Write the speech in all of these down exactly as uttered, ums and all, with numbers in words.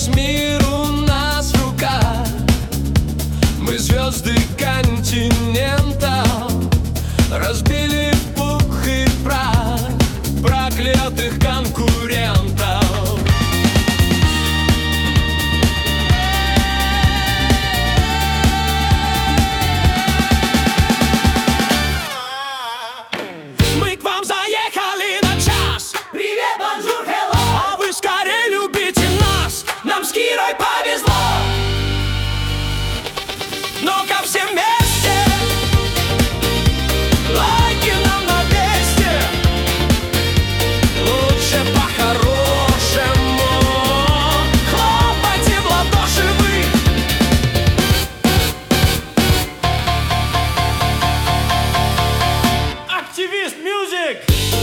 Весь мир у нас в руках, мы звезды континента, разбили в пух и прах проклятых конкурентов. Мы к вам заехали на час. Привет, бонжур, хелло! А вы скорее любите нас. Нам с Кирой повезло! Ну-ка все вместе, лайки нам на месте. Лучше по-хорошему хлопайте в ладоши вы. Активист Мьюзик!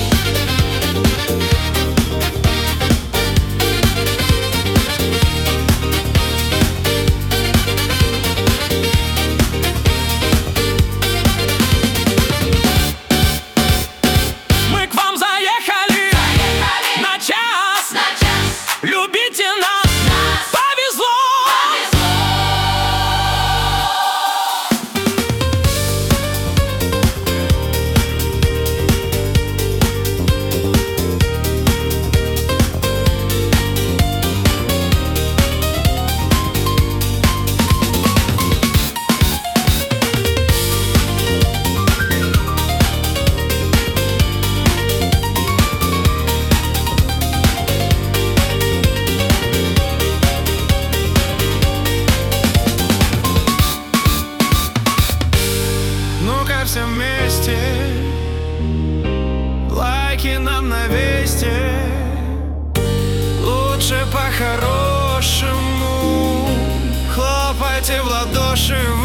Мы к вам заехали, Заехали на час. на час! Любите нас, Нас повезло. Ну-ка все вместе, лайки нам на весте. Лучше по-хорошему хлопайте в ладоши